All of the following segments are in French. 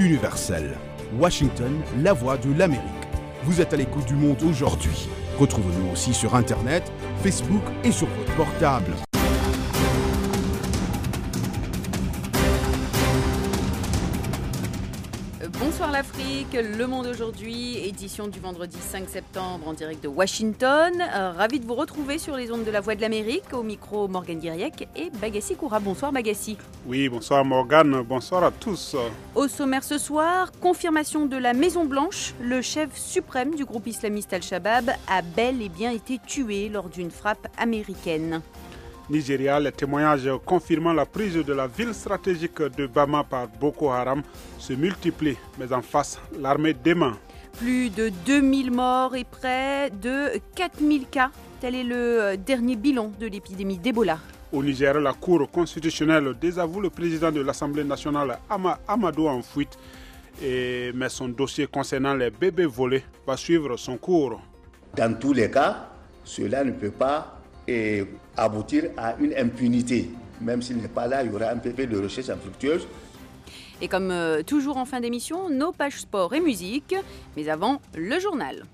universelle. Washington, la voix de l'Amérique. Vous êtes à l'écoute du monde aujourd'hui. Retrouvez-nous aussi sur Internet, Facebook et sur votre portable. Bonsoir l'Afrique, Le Monde aujourd'hui, édition du vendredi 5 septembre en direct de Washington. Ravi de vous retrouver sur les ondes de la Voix de l'Amérique, au micro Morgane Guiriec et Bagassi Koura. Bonsoir Bagassi. Oui, bonsoir Morgane, bonsoir à tous. Au sommaire ce soir, confirmation de la Maison Blanche, le chef suprême du groupe islamiste Al-Shabaab a bel et bien été tué lors d'une frappe américaine. Nigeria, les témoignages confirmant la prise de la ville stratégique de Bama par Boko Haram se multiplient, mais en face, l'armée dément. Plus de 2000 morts et près de 4000 cas. Tel est le dernier bilan de l'épidémie d'Ebola. Au Niger, la Cour constitutionnelle désavoue le président de l'Assemblée nationale, Amadou, en fuite, mais son dossier concernant les bébés volés va suivre son cours. Dans tous les cas, cela ne peut pas aboutir à une impunité. Même s'il n'est pas là, il y aura un PV de recherche infructueuse. Et comme toujours en fin d'émission, nos pages sport et musique. Mais avant, le journal.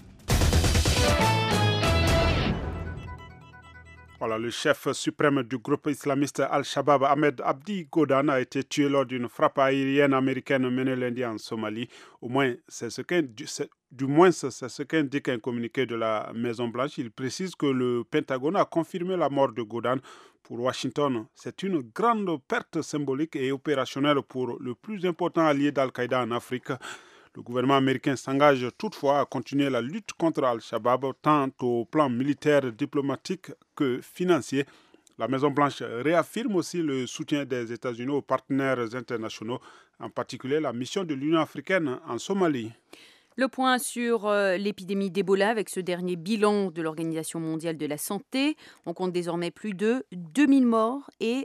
Voilà, le chef suprême du groupe islamiste Al-Shabaab, Ahmed Abdi Godane, a été tué lors d'une frappe aérienne américaine menée lundi en Somalie. C'est ce qu'indique un communiqué de la Maison-Blanche. Il précise que le Pentagone a confirmé la mort de Godane. Pour Washington, c'est une grande perte symbolique et opérationnelle pour le plus important allié d'Al-Qaïda en Afrique. Le gouvernement américain s'engage toutefois à continuer la lutte contre Al-Shabaab, tant au plan militaire, diplomatique que financier. La Maison-Blanche réaffirme aussi le soutien des États-Unis aux partenaires internationaux, en particulier la mission de l'Union africaine en Somalie. Le point sur l'épidémie d'Ebola avec ce dernier bilan de l'Organisation mondiale de la santé. On compte désormais plus de 2000 morts et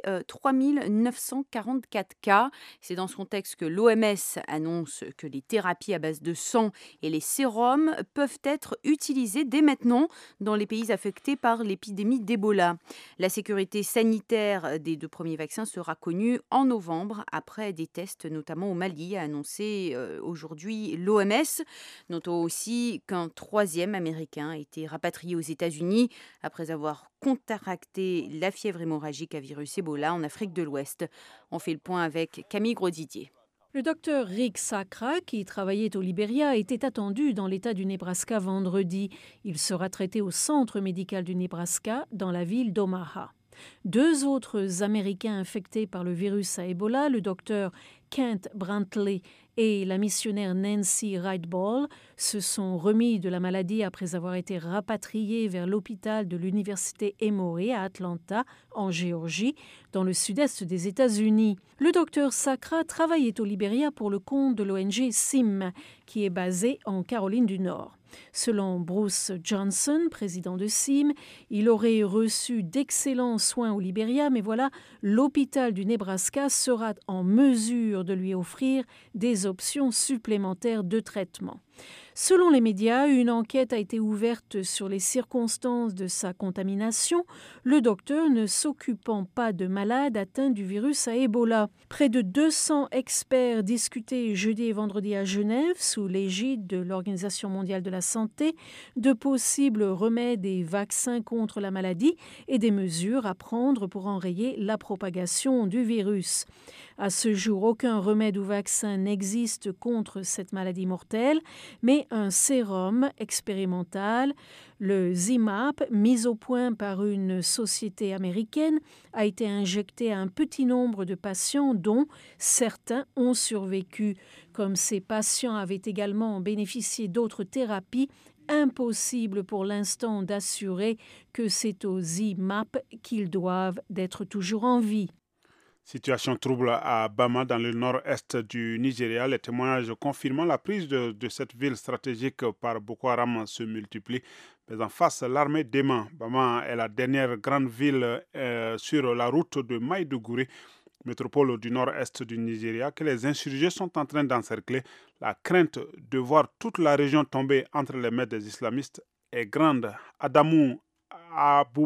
3944 cas. C'est dans ce contexte que l'OMS annonce que les thérapies à base de sang et les sérums peuvent être utilisés dès maintenant dans les pays affectés par l'épidémie d'Ebola. La sécurité sanitaire des 2 premiers vaccins sera connue en novembre après des tests notamment au Mali, a annoncé aujourd'hui l'OMS. Notons aussi qu'un 3e Américain a été rapatrié aux États-Unis après avoir contracté la fièvre hémorragique à virus Ebola en Afrique de l'Ouest. On fait le point avec Camille Grosdidier. Le docteur Rick Sacra, qui travaillait au Libéria, était attendu dans l'État du Nebraska vendredi. Il sera traité au centre médical du Nebraska, dans la ville d'Omaha. 2 autres Américains infectés par le virus à Ebola, le docteur Kent Brantley et la missionnaire Nancy Wright-Ball, se sont remis de la maladie après avoir été rapatriés vers l'hôpital de l'université Emory à Atlanta, en Géorgie, dans le sud-est des États-Unis. Le docteur Sacra travaillait au Libéria pour le compte de l'ONG SIM, qui est basée en Caroline du Nord. Selon Bruce Johnson, président de SIM, il aurait reçu d'excellents soins au Libéria, mais voilà, l'hôpital du Nebraska sera en mesure de lui offrir des options supplémentaires de traitement. Selon les médias, une enquête a été ouverte sur les circonstances de sa contamination, le docteur ne s'occupant pas de malades atteints du virus à Ebola. Près de 200 experts discutaient jeudi et vendredi à Genève, sous l'égide de l'Organisation mondiale de la santé, de possibles remèdes et vaccins contre la maladie et des mesures à prendre pour enrayer la propagation du virus. À ce jour, aucun remède ou vaccin n'existe contre cette maladie mortelle, mais un sérum expérimental, le ZIMAP, mis au point par une société américaine, a été injecté à un petit nombre de patients dont certains ont survécu. Comme ces patients avaient également bénéficié d'autres thérapies, impossible pour l'instant d'assurer que c'est au ZIMAP qu'ils doivent d'être toujours en vie. Situation trouble à Bama, dans le nord-est du Nigeria. Les témoignages confirmant la prise de cette ville stratégique par Boko Haram se multiplient. Mais en face, l'armée dément. Bama est la dernière grande ville sur la route de Maïdougouri, métropole du nord-est du Nigeria, que les insurgés sont en train d'encercler. La crainte de voir toute la région tomber entre les mains des islamistes est grande. Adamou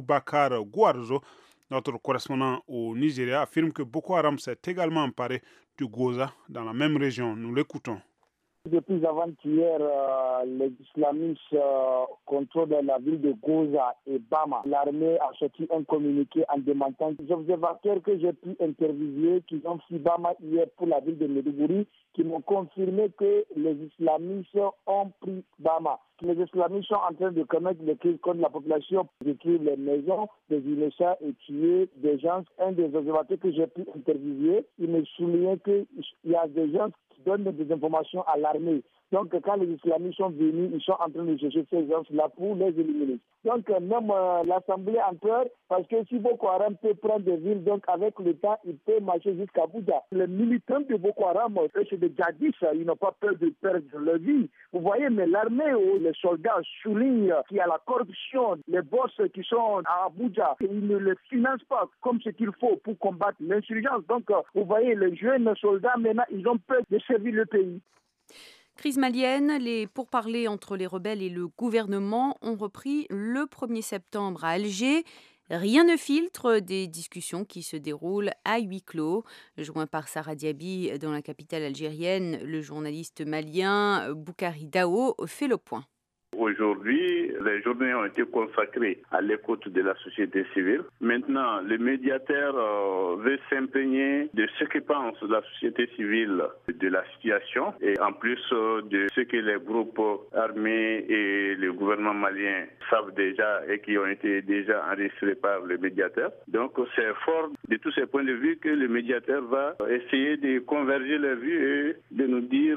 Aboubakar Gouarzo, notre correspondant au Nigeria, affirme que Boko Haram s'est également emparé de Goza dans la même région. Nous l'écoutons. Depuis avant-hier, les islamistes contrôlent la ville de Goza et Bama. L'armée a sorti un communiqué en demandant des observateurs que j'ai pu interviewer qui ont fait Bama hier pour la ville de Maiduguri, qui m'ont confirmé que les islamistes ont pris Bama. Les islamistes sont en train de commettre des crimes contre la population, détruire les maisons des innocents et tuer des gens. Un des observateurs que j'ai pu interviewer, il me soulignait qu'il y a des gens qui donnent des informations à l'armée. Donc, quand les islamistes sont venus, ils sont en train de chercher ces gens-là pour les éliminer. Donc, même l'Assemblée a peur, parce que si Boko Haram peut prendre des villes, donc avec le temps, il peut marcher jusqu'à Bouddha. Les militants de Boko Haram, eux, c'est des djihadistes, ils n'ont pas peur de perdre leur vie. Vous voyez, mais l'armée ou les soldats soulignent qu'il y a la corruption, les boss qui sont à Abuja, ils ne les financent pas comme ce qu'il faut pour combattre l'insurgence. Donc, vous voyez, les jeunes soldats, maintenant, ils ont peur de servir le pays. Crise malienne, les pourparlers entre les rebelles et le gouvernement ont repris le 1er septembre à Alger. Rien ne filtre des discussions qui se déroulent à huis clos. Joint par Sarah Diaby dans la capitale algérienne, le journaliste malien Boukari Dao fait le point. Aujourd'hui, les journées ont été consacrées à l'écoute de la société civile. Maintenant, le médiateur veut s'imprégner de ce que pense la société civile de la situation et en plus de ce que les groupes armés et le gouvernement malien savent déjà et qui ont été déjà enregistrés par le médiateur. Donc, c'est fort de tous ces points de vue que le médiateur va essayer de converger les vues et de nous dire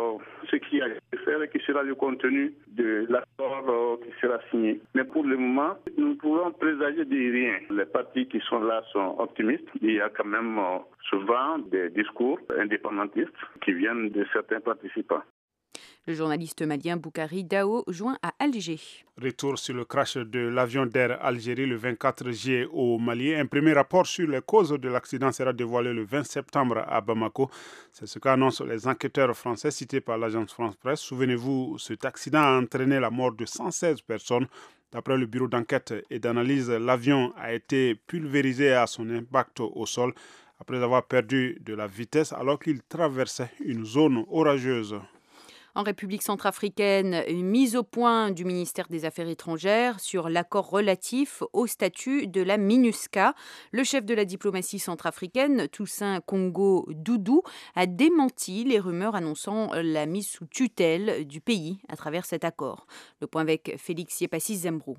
ce qu'il y a à faire et qui sera le contenu de l'accord qui sera signé. Mais pour le moment, nous pouvons présager de rien. Les partis qui sont là sont optimistes. Il y a quand même souvent des discours indépendantistes qui viennent de certains participants. Le journaliste malien Boukari Dao joint à Alger. Retour sur le crash de l'avion d'Air Algérie le 24 juillet au Mali. Un premier rapport sur les causes de l'accident sera dévoilé le 20 septembre à Bamako. C'est ce qu'annoncent les enquêteurs français cités par l'agence France Presse. Souvenez-vous, cet accident a entraîné la mort de 116 personnes. D'après le bureau d'enquête et d'analyse, l'avion a été pulvérisé à son impact au sol après avoir perdu de la vitesse alors qu'il traversait une zone orageuse. En République centrafricaine, une mise au point du ministère des Affaires étrangères sur l'accord relatif au statut de la MINUSCA. Le chef de la diplomatie centrafricaine, Toussaint Congo Doudou, a démenti les rumeurs annonçant la mise sous tutelle du pays à travers cet accord. Le point avec Félix Yepassi Zembrou.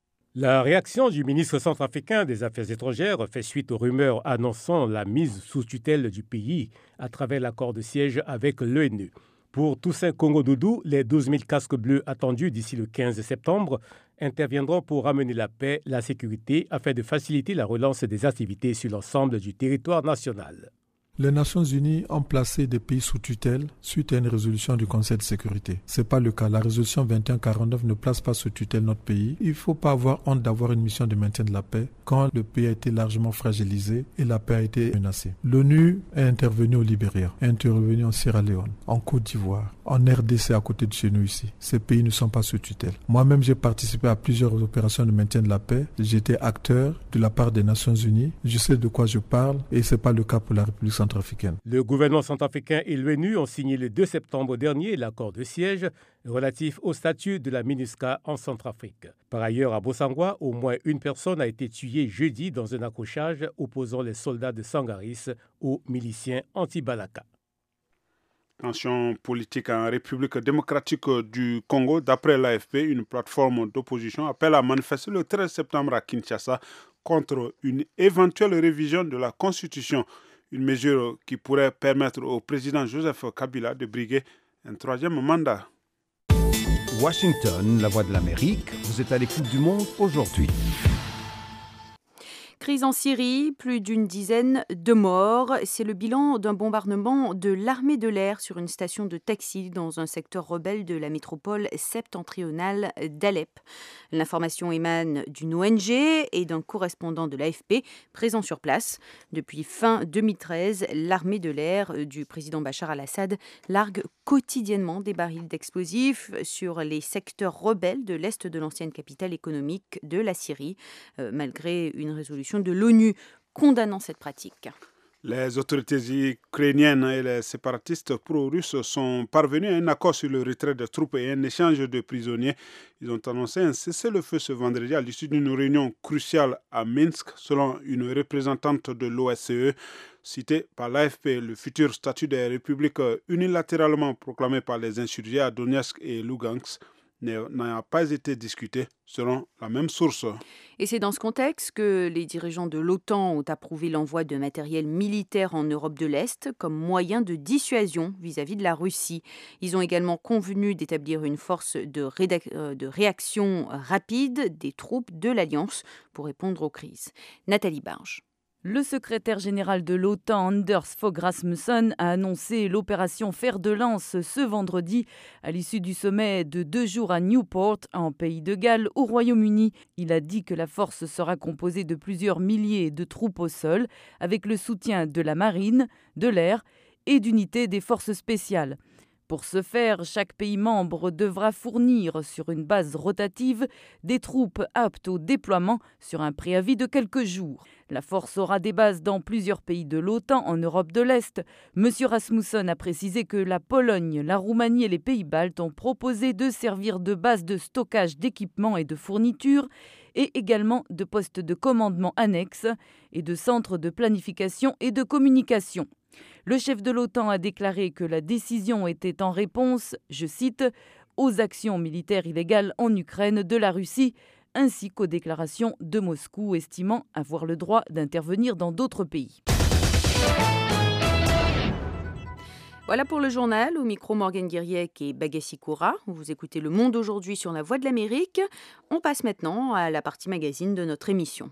La réaction du ministre centrafricain des Affaires étrangères fait suite aux rumeurs annonçant la mise sous tutelle du pays à travers l'accord de siège avec l'ONU. Pour Toussaint Congo Doudou, les 12 000 casques bleus attendus d'ici le 15 septembre interviendront pour ramener la paix, la sécurité, afin de faciliter la relance des activités sur l'ensemble du territoire national. Les Nations Unies ont placé des pays sous tutelle suite à une résolution du Conseil de sécurité. Ce n'est pas le cas. La résolution 2149 ne place pas sous tutelle notre pays. Il ne faut pas avoir honte d'avoir une mission de maintien de la paix quand le pays a été largement fragilisé et la paix a été menacée. L'ONU est intervenue au Libéria, est intervenue en Sierra Leone, en Côte d'Ivoire, en RDC à côté de chez nous ici. Ces pays ne sont pas sous tutelle. Moi-même, j'ai participé à plusieurs opérations de maintien de la paix. J'étais acteur de la part des Nations Unies. Je sais de quoi je parle et ce n'est pas le cas pour la République centrafricaine. Le gouvernement centrafricain et l'ONU ont signé le 2 septembre dernier l'accord de siège relatif au statut de la MINUSCA en Centrafrique. Par ailleurs, à Bossangwa, au moins une personne a été tuée jeudi dans un accrochage opposant les soldats de Sangaris aux miliciens anti-Balaka. Tension politique en République démocratique du Congo. D'après l'AFP, une plateforme d'opposition appelle à manifester le 13 septembre à Kinshasa contre une éventuelle révision de la Constitution. Une mesure qui pourrait permettre au président Joseph Kabila de briguer un troisième mandat. Washington, la voix de l'Amérique, vous êtes à l'écoute du monde aujourd'hui. Crise en Syrie, plus d'une dizaine de morts. C'est le bilan d'un bombardement de l'armée de l'air sur une station de taxi dans un secteur rebelle de la métropole septentrionale d'Alep. L'information émane d'une ONG et d'un correspondant de l'AFP présent sur place. Depuis fin 2013, l'armée de l'air du président Bachar al-Assad largue quotidiennement des barils d'explosifs sur les secteurs rebelles de l'est de l'ancienne capitale économique de la Syrie, malgré une résolution de l'ONU condamnant cette pratique. Les autorités ukrainiennes et les séparatistes pro-russes sont parvenus à un accord sur le retrait des troupes et un échange de prisonniers. Ils ont annoncé un cessez-le-feu ce vendredi à l'issue d'une réunion cruciale à Minsk, selon une représentante de l'OSCE. Cité par l'AFP, le futur statut des républiques unilatéralement proclamé par les insurgés à Donetsk et Lugansk n'a pas été discuté, selon la même source. Et c'est dans ce contexte que les dirigeants de l'OTAN ont approuvé l'envoi de matériel militaire en Europe de l'Est comme moyen de dissuasion vis-à-vis de la Russie. Ils ont également convenu d'établir une force de réaction rapide des troupes de l'Alliance pour répondre aux crises. Nathalie Barge. Le secrétaire général de l'OTAN, Anders Fogh Rasmussen, a annoncé l'opération Fer de Lance ce vendredi à l'issue du sommet de 2 jours à Newport, en Pays de Galles, au Royaume-Uni. Il a dit que la force sera composée de plusieurs milliers de troupes au sol, avec le soutien de la marine, de l'air et d'unités des forces spéciales. Pour ce faire, chaque pays membre devra fournir sur une base rotative des troupes aptes au déploiement sur un préavis de quelques jours. La force aura des bases dans plusieurs pays de l'OTAN en Europe de l'Est. M. Rasmussen a précisé que la Pologne, la Roumanie et les pays baltes ont proposé de servir de base de stockage d'équipements et de fournitures et également de postes de commandement annexes et de centres de planification et de communication. Le chef de l'OTAN a déclaré que la décision était en réponse, je cite, aux actions militaires illégales en Ukraine de la Russie, ainsi qu'aux déclarations de Moscou estimant avoir le droit d'intervenir dans d'autres pays. Voilà pour le journal. Au micro, Morgane Guiriec et Bagassi Koura. Vous écoutez Le Monde aujourd'hui sur La Voix de l'Amérique. On passe maintenant à la partie magazine de notre émission.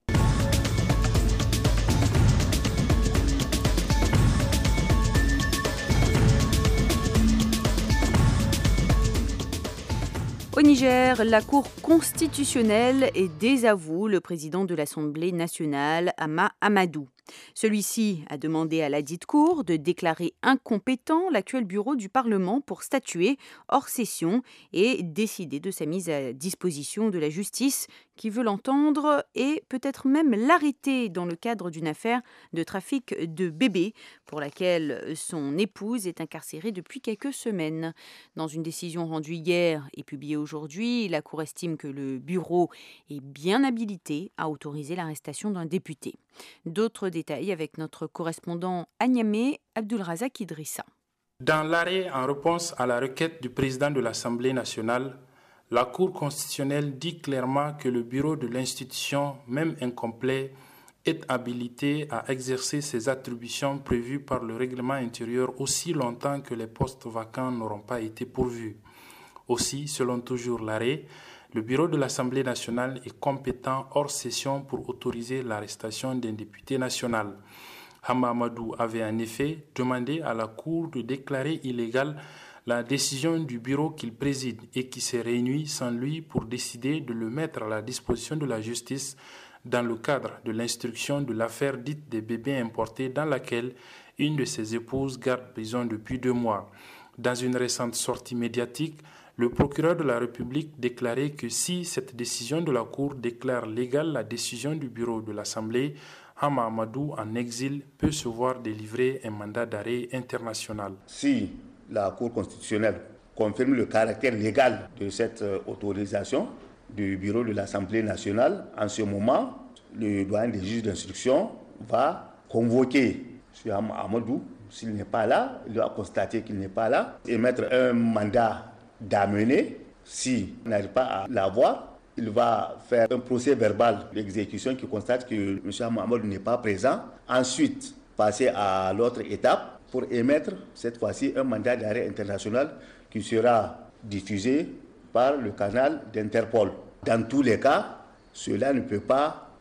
Au Niger, la Cour constitutionnelle désavoue le président de l'Assemblée nationale, Hama Amadou. Celui-ci a demandé à ladite Cour de déclarer incompétent l'actuel bureau du Parlement pour statuer hors session et décider de sa mise à disposition de la justice qui veut l'entendre et peut-être même l'arrêter dans le cadre d'une affaire de trafic de bébés pour laquelle son épouse est incarcérée depuis quelques semaines. Dans une décision rendue hier et publiée aujourd'hui, la Cour estime que le bureau est bien habilité à autoriser l'arrestation d'un député. D'autres détails avec notre correspondant à Niamey, Abdulrazak Idrissa. Dans l'arrêt en réponse à la requête du président de l'Assemblée nationale, la Cour constitutionnelle dit clairement que le bureau de l'institution, même incomplet, est habilité à exercer ses attributions prévues par le règlement intérieur aussi longtemps que les postes vacants n'auront pas été pourvus. Aussi, selon toujours l'arrêt, le bureau de l'Assemblée nationale est compétent hors session pour autoriser l'arrestation d'un député national. Hama Amadou avait en effet demandé à la Cour de déclarer illégale la décision du bureau qu'il préside et qui s'est réuni sans lui pour décider de le mettre à la disposition de la justice dans le cadre de l'instruction de l'affaire dite des bébés importés dans laquelle une de ses épouses garde prison depuis 2 mois. Dans une récente sortie médiatique, le procureur de la République déclarait que si cette décision de la Cour déclare légale la décision du bureau de l'Assemblée, Hama Amadou, en exil, peut se voir délivrer un mandat d'arrêt international. Si la Cour constitutionnelle confirme le caractère légal de cette autorisation du bureau de l'Assemblée nationale, en ce moment, le doyen des juges d'instruction va convoquer M. Hama Amadou. S'il n'est pas là, il va constater qu'il n'est pas là, émettre un mandat d'amener. S'il n'arrive pas à l'avoir, il va faire un procès verbal d'exécution qui constate que M. Amadou n'est pas présent. Ensuite, passer à l'autre étape pour émettre cette fois-ci un mandat d'arrêt international qui sera diffusé par le canal d'Interpol. Dans tous les cas, cela ne peut pas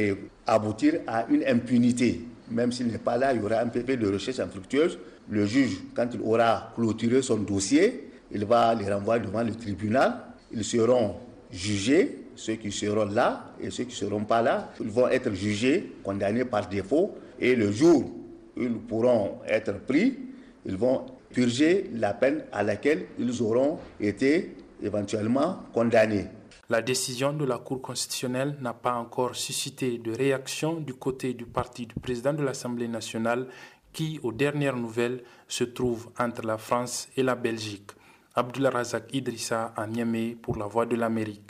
aboutir à une impunité. Même s'il n'est pas là, il y aura un PV de recherche infructueuse. Le juge, quand il aura clôturé son dossier, il va les renvoyer devant le tribunal. Ils seront jugés, ceux qui seront là et ceux qui ne seront pas là. Ils vont être jugés, condamnés par défaut. Et le jour où ils pourront être pris, ils vont purger la peine à laquelle ils auront été éventuellement condamnés. La décision de la Cour constitutionnelle n'a pas encore suscité de réaction du côté du parti du président de l'Assemblée nationale qui, aux dernières nouvelles, se trouve entre la France et la Belgique. Abdullah Razak Idrissa à Niamey pour la Voix de l'Amérique.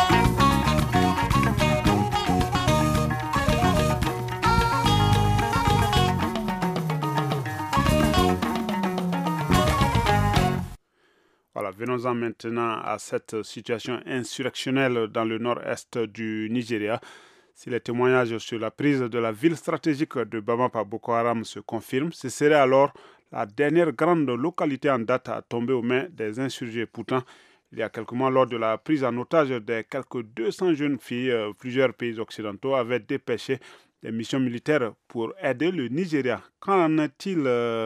Voilà, venons-en maintenant à cette situation insurrectionnelle dans le nord-est du Nigeria. Si les témoignages sur la prise de la ville stratégique de Bama par Boko Haram se confirment, ce serait alors la dernière grande localité en date à tomber aux mains des insurgés. Pourtant, il y a quelques mois, lors de la prise en otage des quelques 200 jeunes filles, plusieurs pays occidentaux avaient dépêché des missions militaires pour aider le Nigeria. Qu'en est-il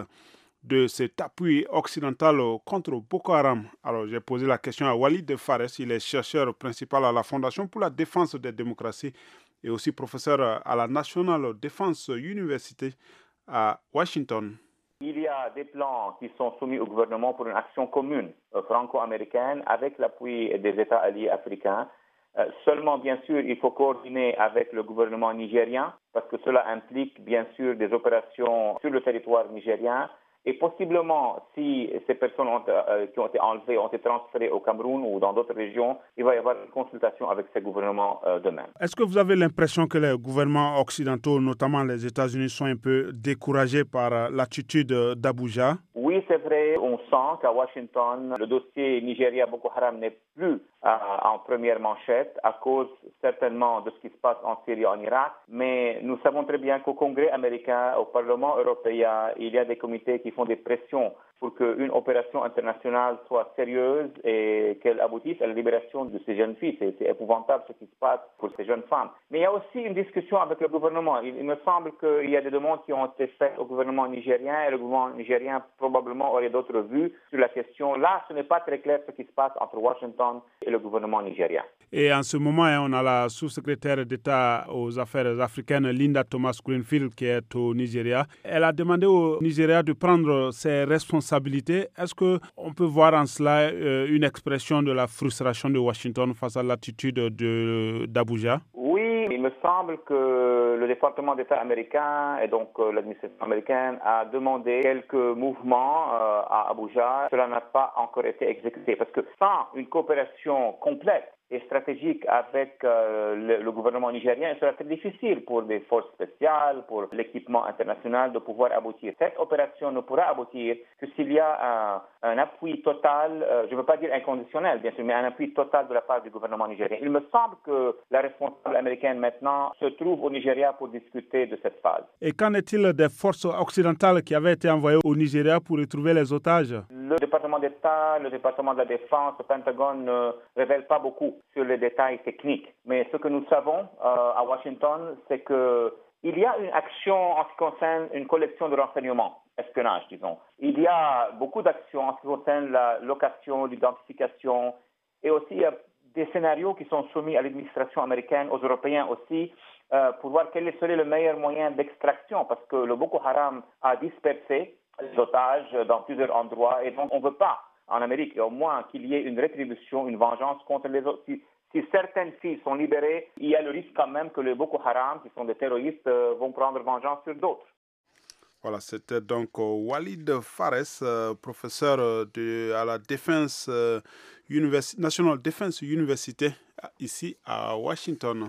de cet appui occidental contre Boko Haram? Alors, j'ai posé la question à Walid Fares, il est chercheur principal à la Fondation pour la défense des démocraties et aussi professeur à la National Defense University à Washington. Il y a des plans qui sont soumis au gouvernement pour une action commune franco-américaine avec l'appui des États alliés africains. Seulement, bien sûr, il faut coordonner avec le gouvernement nigérien parce que cela implique, bien sûr, des opérations sur le territoire nigérien. Et possiblement, si ces personnes qui ont été enlevées ont été transférées au Cameroun ou dans d'autres régions, il va y avoir une consultation avec ces gouvernements d'eux-mêmes. Est-ce que vous avez l'impression que les gouvernements occidentaux, notamment les États-Unis, sont un peu découragés par l'attitude d'Abuja? Oui, c'est vrai. On sent qu'à Washington, le dossier Nigeria-Boko Haram n'est plus en première manchette à cause certainement de ce qui se passe en Syrie et en Irak. Mais nous savons très bien qu'au Congrès américain, au Parlement européen, il y a des comités qui font des pressions pour qu'une opération internationale soit sérieuse et qu'elle aboutisse à la libération de ces jeunes filles. C'est épouvantable ce qui se passe pour ces jeunes femmes. Mais il y a aussi une discussion avec le gouvernement. Il me semble qu'il y a des demandes qui ont été faites au gouvernement nigérien et le gouvernement nigérien probablement aurait d'autres vues sur la question. Là, ce n'est pas très clair ce qui se passe entre Washington et le gouvernement nigérien. Et en ce moment, on a la sous-secrétaire d'État aux affaires africaines, Linda Thomas-Greenfield, qui est au Nigeria. Elle a demandé au Nigeria de prendre ses responsabilités. Est-ce qu'on peut voir en cela une expression de la frustration de Washington face à l'attitude d'Abuja? Oui, il me semble que le département d'État américain et donc l'administration américaine a demandé quelques mouvements à Abuja. Cela n'a pas encore été exécuté parce que sans une coopération complète et stratégique avec le gouvernement nigérien, il sera très difficile pour des forces spéciales, pour l'équipement international de pouvoir aboutir. Cette opération ne pourra aboutir que s'il y a un appui total, je ne veux pas dire inconditionnel bien sûr, mais un appui total de la part du gouvernement nigérien. Il me semble que la responsable américaine maintenant se trouve au Nigeria pour discuter de cette phase. Et qu'en est-il des forces occidentales qui avaient été envoyées au Nigeria pour retrouver les otages? Le département d'État, le département de la Défense, le Pentagone ne révèlent pas beaucoup sur les détails techniques. Mais ce que nous savons à Washington, c'est qu'il y a une action en ce qui concerne une collection de renseignements, espionnage, disons. Il y a beaucoup d'actions en ce qui concerne la location, l'identification, et aussi il y a des scénarios qui sont soumis à l'administration américaine, aux Européens aussi, pour voir quel serait le meilleur moyen d'extraction, parce que le Boko Haram a dispersé les otages dans plusieurs endroits, et donc on ne veut pas en Amérique, et au moins qu'il y ait une rétribution, une vengeance contre les autres. Si certaines filles sont libérées, il y a le risque quand même que les Boko Haram, qui sont des terroristes, vont prendre vengeance sur d'autres. Voilà, c'était donc Walid Fares, professeur à la National Defense University, ici à Washington.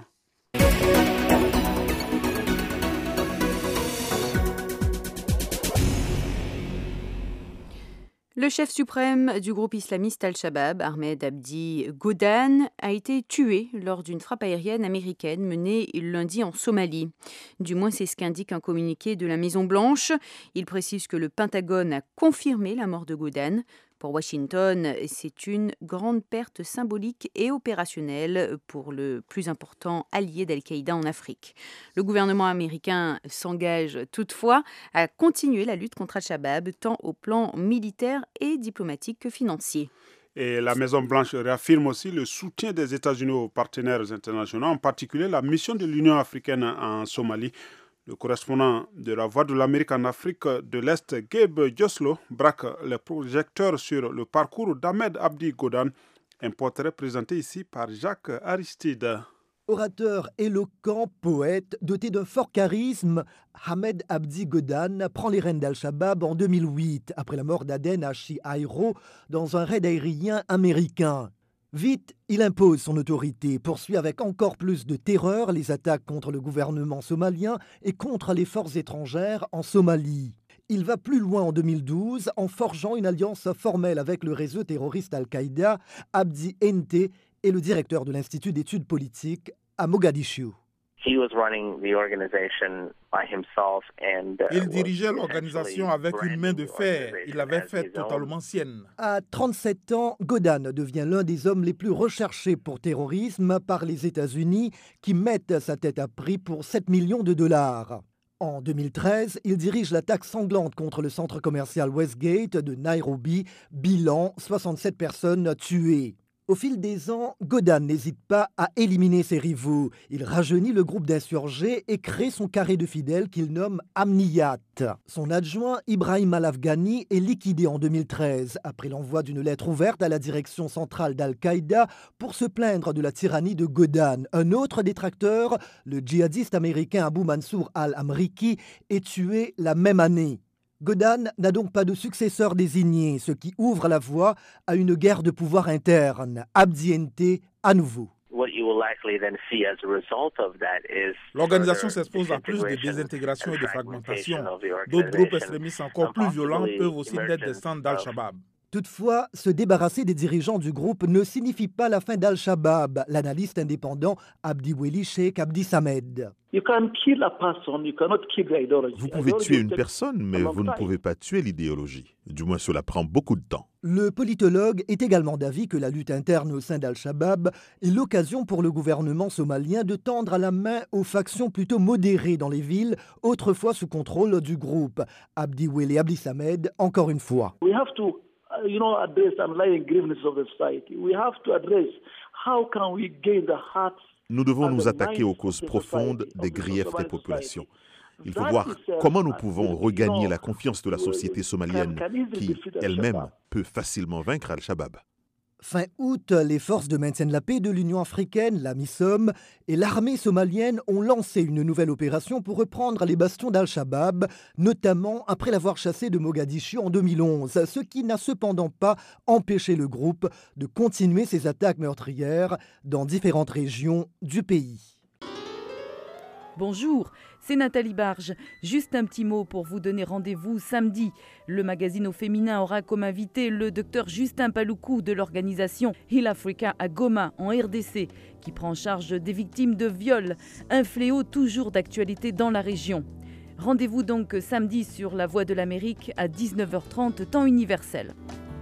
Le chef suprême du groupe islamiste Al-Shabaab, Ahmed Abdi Godane, a été tué lors d'une frappe aérienne américaine menée lundi en Somalie. Du moins, c'est ce qu'indique un communiqué de la Maison-Blanche. Il précise que le Pentagone a confirmé la mort de Godane. Pour Washington, c'est une grande perte symbolique et opérationnelle pour le plus important allié d'Al-Qaïda en Afrique. Le gouvernement américain s'engage toutefois à continuer la lutte contre Al-Shabaab, tant au plan militaire et diplomatique que financier. Et la Maison-Blanche réaffirme aussi le soutien des États-Unis aux partenaires internationaux, en particulier la mission de l'Union africaine en Somalie. Le correspondant de la Voix de l'Amérique en Afrique de l'Est, Gabe Joslo, braque les projecteurs sur le parcours d'Ahmed Abdi Godane, Un portrait présenté ici par Jacques Aristide. Orateur éloquent, poète, doté d'un fort charisme, Ahmed Abdi Godane prend les rênes d'Al-Shabaab en 2008, après la mort d'Aden Hashi-Airo dans un raid aérien américain. Vite, il impose son autorité, poursuit avec encore plus de terreur les attaques contre le gouvernement somalien et contre les forces étrangères en Somalie. Il va plus loin en 2012 en forgeant une alliance formelle avec le réseau terroriste Al-Qaïda. Abdi Ente est le directeur de l'Institut d'études politiques à Mogadiscio. Il dirigeait l'organisation avec une main de fer. Il l'avait faite totalement sienne. À 37 ans, Godane devient l'un des hommes les plus recherchés pour terrorisme par les États-Unis qui mettent sa tête à prix pour 7 millions de dollars. En 2013, il dirige l'attaque sanglante contre le centre commercial Westgate de Nairobi. Bilan, 67 personnes tuées. Au fil des ans, Godane n'hésite pas à éliminer ses rivaux. Il rajeunit le groupe d'insurgés et crée son carré de fidèles qu'il nomme Amniyat. Son adjoint, Ibrahim Al-Afghani, est liquidé en 2013 après l'envoi d'une lettre ouverte à la direction centrale d'Al-Qaïda pour se plaindre de la tyrannie de Godane. Un autre détracteur, le djihadiste américain Abu Mansour al-Amriki, est tué la même année. Godane n'a donc pas de successeur désigné, ce qui ouvre la voie à une guerre de pouvoir interne. Abdi Ente à nouveau. L'organisation s'expose à plus de désintégration et de fragmentation. D'autres groupes extrémistes encore plus violents peuvent aussi naître des centres d'Al-Shabaab. Toutefois, se débarrasser des dirigeants du groupe ne signifie pas la fin d'Al-Shabaab, l'analyste indépendant Abdi Weli Sheikh Abdi Samed. Vous pouvez tuer une personne, mais vous ne pouvez pas tuer l'idéologie. Du moins, cela prend beaucoup de temps. Le politologue est également d'avis que la lutte interne au sein d'Al-Shabaab est l'occasion pour le gouvernement somalien de tendre la main aux factions plutôt modérées dans les villes, autrefois sous contrôle du groupe. Abdi Weli Abdi Samed, encore une fois. Nous devons nous attaquer aux causes profondes des griefs des populations. Il faut voir comment nous pouvons regagner la confiance de la société somalienne qui, elle-même, peut facilement vaincre Al-Shabaab. Fin août, les forces de maintien de la paix de l'Union africaine, la MISOM, et l'armée somalienne ont lancé une nouvelle opération pour reprendre les bastions d'Al-Shabaab, notamment après l'avoir chassé de Mogadiscio en 2011, ce qui n'a cependant pas empêché le groupe de continuer ses attaques meurtrières dans différentes régions du pays. Bonjour, c'est Nathalie Barge. Juste un petit mot pour vous donner rendez-vous samedi. Le magazine au féminin aura comme invité le docteur Justin Paloukou de l'organisation Heal Africa à Goma, en RDC, qui prend en charge des victimes de viol, un fléau toujours d'actualité dans la région. Rendez-vous donc samedi sur La Voix de l'Amérique à 19h30, temps universel.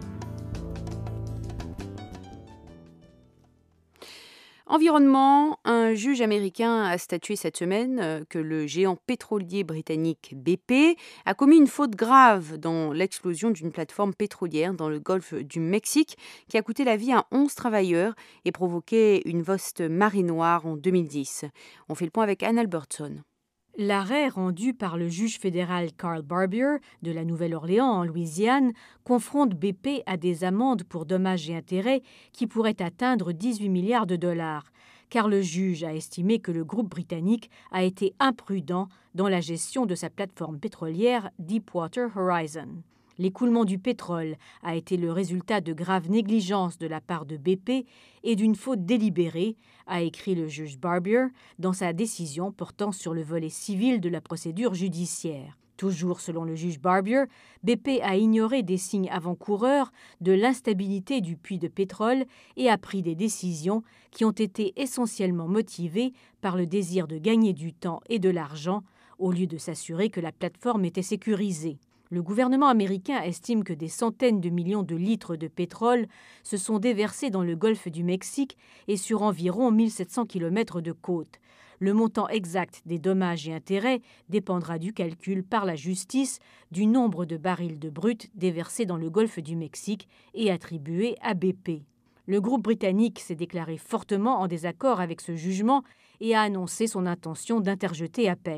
Environnement, un juge américain a statué cette semaine que le géant pétrolier britannique BP a commis une faute grave dans l'explosion d'une plateforme pétrolière dans le golfe du Mexique qui a coûté la vie à 11 travailleurs et provoqué une vaste marée noire en 2010. On fait le point avec Anne Albertson. L'arrêt rendu par le juge fédéral Carl Barbier de la Nouvelle-Orléans en Louisiane confronte BP à des amendes pour dommages et intérêts qui pourraient atteindre 18 milliards de dollars, car le juge a estimé que le groupe britannique a été imprudent dans la gestion de sa plateforme pétrolière Deepwater Horizon. L'écoulement du pétrole a été le résultat de graves négligences de la part de BP et d'une faute délibérée, a écrit le juge Barbier dans sa décision portant sur le volet civil de la procédure judiciaire. Toujours selon le juge Barbier, BP a ignoré des signes avant-coureurs de l'instabilité du puits de pétrole et a pris des décisions qui ont été essentiellement motivées par le désir de gagner du temps et de l'argent, au lieu de s'assurer que la plateforme était sécurisée. Le gouvernement américain estime que des centaines de millions de litres de pétrole se sont déversés dans le golfe du Mexique et sur environ 1700 km de côte. Le montant exact des dommages et intérêts dépendra du calcul par la justice du nombre de barils de brut déversés dans le golfe du Mexique et attribués à BP. Le groupe britannique s'est déclaré fortement en désaccord avec ce jugement et a annoncé son intention d'interjeter appel.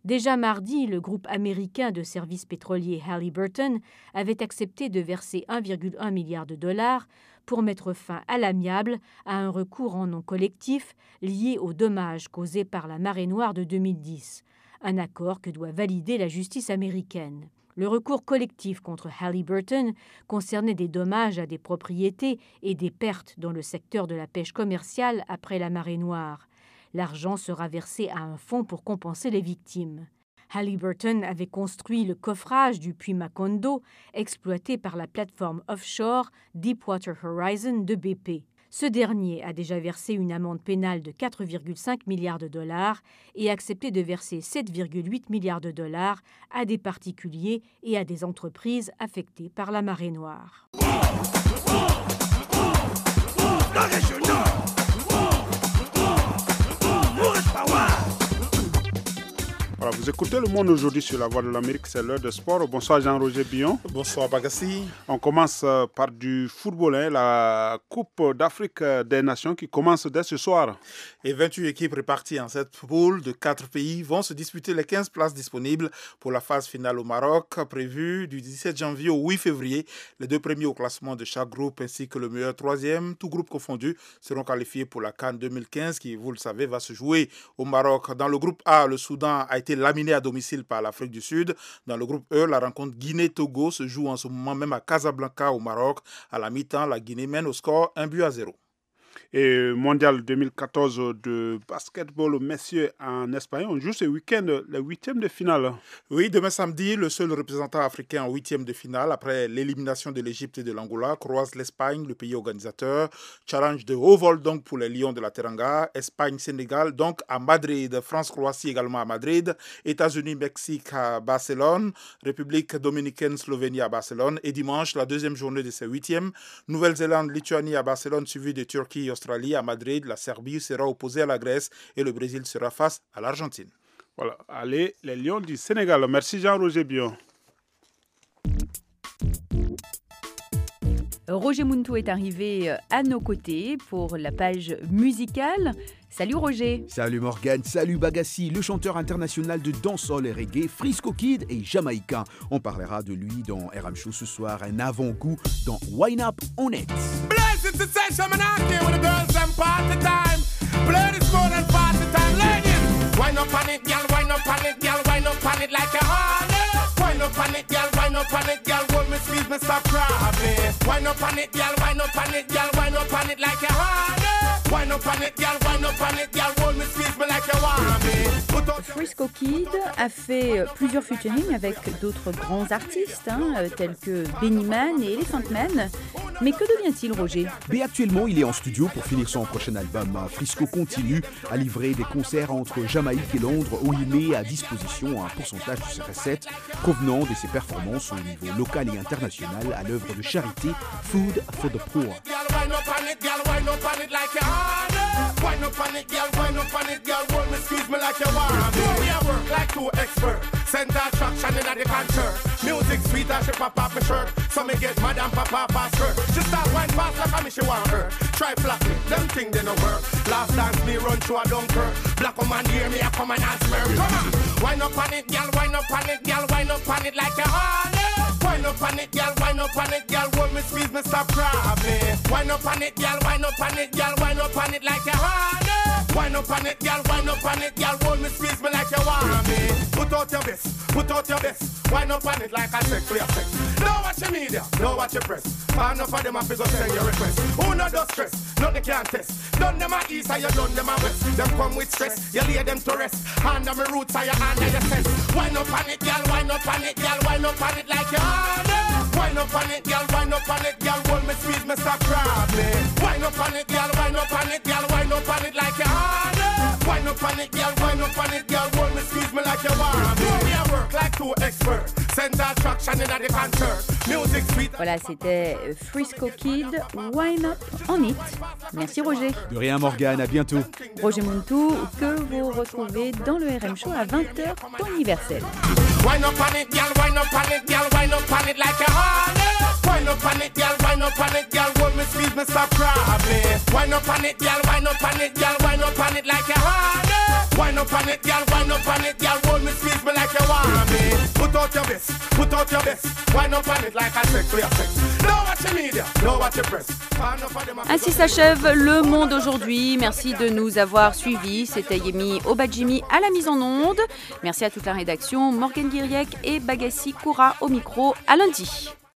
Déjà mardi, le groupe américain de services pétroliers Halliburton avait accepté de verser 1,1 milliard de dollars pour mettre fin à l'amiable à un recours en nom collectif lié aux dommages causés par la marée noire de 2010, un accord que doit valider la justice américaine. Le recours collectif contre Halliburton concernait des dommages à des propriétés et des pertes dans le secteur de la pêche commerciale après la marée noire. L'argent sera versé à un fonds pour compenser les victimes. Halliburton avait construit le coffrage du puits Macondo, exploité par la plateforme offshore Deepwater Horizon de BP. Ce dernier a déjà versé une amende pénale de 4,5 milliards de dollars et accepté de verser 7,8 milliards de dollars à des particuliers et à des entreprises affectées par la marée noire. Voilà, vous écoutez Le Monde aujourd'hui sur la Voix de l'Amérique, c'est l'heure de sport. Bonsoir Jean-Roger Billon. Bonsoir Bagassi. On commence par du football, la Coupe d'Afrique des Nations qui commence dès ce soir. Et 28 équipes réparties en 7 poules de 4 pays vont se disputer les 15 places disponibles pour la phase finale au Maroc, prévue du 17 janvier au 8 février. Les 2 premiers au classement de chaque groupe ainsi que le meilleur 3e, tout groupe confondu, seront qualifiés pour la CAN 2015 qui, vous le savez, va se jouer au Maroc. Dans le groupe A, le Soudan a été laminé à domicile par l'Afrique du Sud. Dans le groupe E, la rencontre Guinée-Togo se joue en ce moment même à Casablanca au Maroc. À la mi-temps, la Guinée mène au score 1-0. Et mondial 2014 de basketball messieurs en Espagne, on joue ce week-end le 8e de finale. Oui, demain samedi, le seul représentant africain en 8e de finale après l'élimination de l'Égypte et de l'Angola croise l'Espagne, le pays organisateur. Challenge de haut vol donc pour les Lions de la Teranga. Espagne-Sénégal donc à Madrid, France-Croatie également à Madrid, États-Unis-Mexique à Barcelone, République dominicaine-Slovénie à Barcelone et dimanche la 2e journée de ces 8e, Nouvelle-Zélande-Lituanie à Barcelone suivi de Turquie Australie à Madrid, la Serbie sera opposée à la Grèce et le Brésil sera face à l'Argentine. Voilà, allez, les Lions du Sénégal. Merci Jean-Roger Billon. Roger Muntou est arrivé à nos côtés pour la page musicale. Salut Roger. Salut Morgane, salut Bagassi, le chanteur international de dancehall et reggae, Frisco Kid est jamaïcain. On parlera de lui dans RM Show ce soir, un avant-goût dans Wine Up On It. Blessed to say I'm out here with the girls and party time. Blood is more than party time, ladies. Wine up on it, girl, wine up on it, girl, wine up on it like a harlot. Wine up on it, girl, wine up on it, girl, hold me, squeeze me, stop crying. Wine up on it, girl, wine up on it, girl, wine up on it like a harlot. Wine up on it, girl, wine up on it, girl, hold me, squeeze me like a wannabe. Frisco Kid a fait plusieurs featuring avec d'autres grands artistes tels que Benny Man et Elephant Man. Mais que devient-il, Roger? Actuellement, il est en studio pour finir son prochain album. Frisco continue à livrer des concerts entre Jamaïque et Londres où il met à disposition un pourcentage de ses recettes provenant de ses performances au niveau local et international à l'œuvre de charité Food for the Poor. Wine up on it, girl, wine up on it, girl, hold me, squeeze me like you want me. We a work like 2 experts, send attraction in the concert. Music sweet as she pop off my shirt, so me get mad and pop off her skirt. She start wine fast like me she want her. Try flap me, them thing they no work. Last dance me run through a Dunkirk. Black woman hear me, I come and ask me. Come on, wine up on it, girl, wine up on it, girl, wine up on it like a harlot. Wine up on it, girl, wine up on it, girl, hold me, squeeze me, stop crying. Wine up on it, girl, wine up on it, girl, wine up on it like a harlot. Wine up on it, girl, wine up on it, girl, hold me, squeeze me like you want me. Put out your best, put out your best. Wine up on it like I sex for your sex. Don't watch your media, don't watch your press. Enough of them have to go send your request. Who no does stress, nothing can test. Done them a east and you done them a west. Them come with stress, you lay them to rest. Under my roots and you under your sense. Wine up on it, girl, wine up on it, girl, wine up on it like you harder. Wine up on it, girl, wine up on it, girl, hold me, squeeze me, stop crying. Wine up on it, girl, wine up on it, girl, wine up on it like you harder. Wine up on it, girl, wine up on it, girl, hold me, squeeze me like you want me. We a work like 2 experts, send attraction in the concert. Music sweet. Voilà, c'était Frisco Kid, Wine Up On It. Merci Roger. De rien Morgane, à bientôt. Roger Muntou, que vous retrouvez dans le RM Show à 20h, temps universel. Wine up on it, girl, wine up on it, girl, wine up on it like a harlot. Wine up on it, girl, wine up on it, girl, hold me, squeeze me, stop crying. Wine up on it, girl, wine up on it, girl, wine up on it like a harlot. Wine up on it, girl, wine up on it, girl, hold me, squeeze me. out your best, put out your best. Wind up on it like a sex for your sex. Know what you media, know what you press. Ainsi s'achève Le Monde aujourd'hui. Merci de nous avoir suivis. C'était Yemi Obadjimi à la mise en onde. Merci à toute la rédaction, Morgane Guiriec et Bagassi Koura au micro. À lundi.